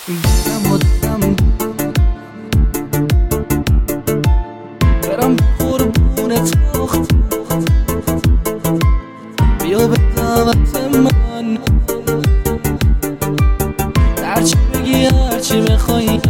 دلم و دلم برم قربون تخت، بیا به دعوت من، هرچی بگی هرچی بخوای.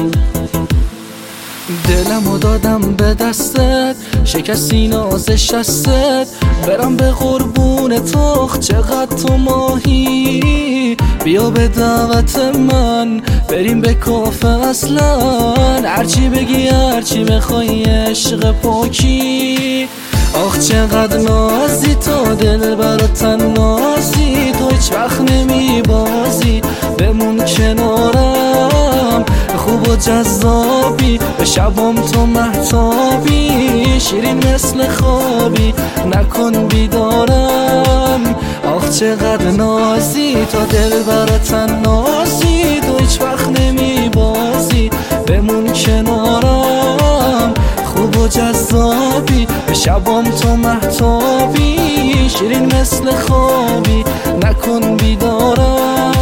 دلمو دادم به دستت، شکستی ناز شستت، برم به قربون تخت. چقدر تو ماهی، بیا به دعوت من، بریم به کافه اصلا، هرچی بگی هرچی بخوای عشق پاکی. آخ چقدر نازی تو، دل برات نازی، تو هیچ وقت نمی بازی، بمون کنارم، خوب و جذابی، به شبام تو مهتابی، شیرین مثل خوابی، نکن بیدارم. آخ چقدر نازی تو، دل برات نازی، تو هیچ وقت نمی بازی، بمون کنارم، خوب و جذابی، به شبام تو مهتابی، شیرین مثل خوابی، نکن بیدارم.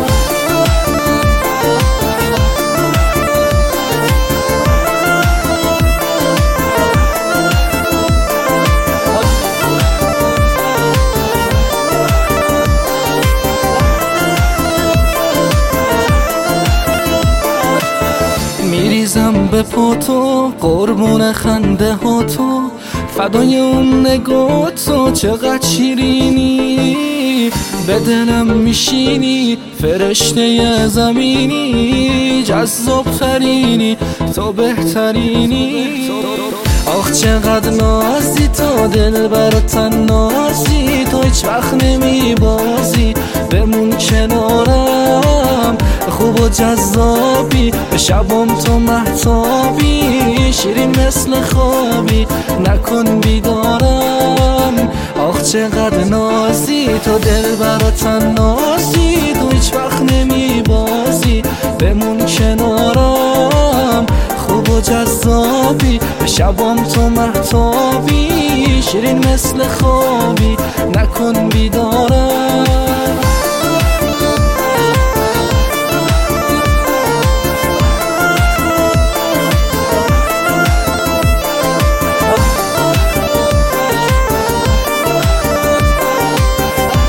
میریزم به پاتو، قربون خنده ها تو، فدای اون نگاه تو، چقدر شیرینی، به دلم میشینی، فرشته زمینی، جذاب ترینی، تو بهترینی. آخ چقدر نازی تو، دل برات نازی، تو هیچ وقت نمی بازی، بمون کنارم، خوب و جذابی، به شبام تو مهتابی، شیرین مثل خوابی، نکن بیدارم. آخ چقدر نازی تو، دل برات نازی، تو هیچ وقت نمی بازی، بمون کنارم، خوب و جذابی، به شبام تو مهتابی، شیرین مثل خوابی، نکن بیدارم.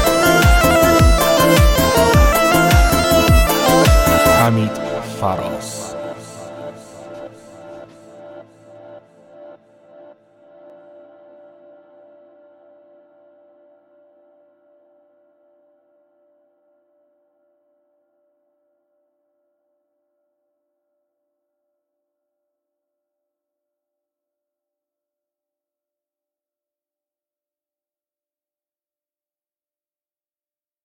حمید فراز.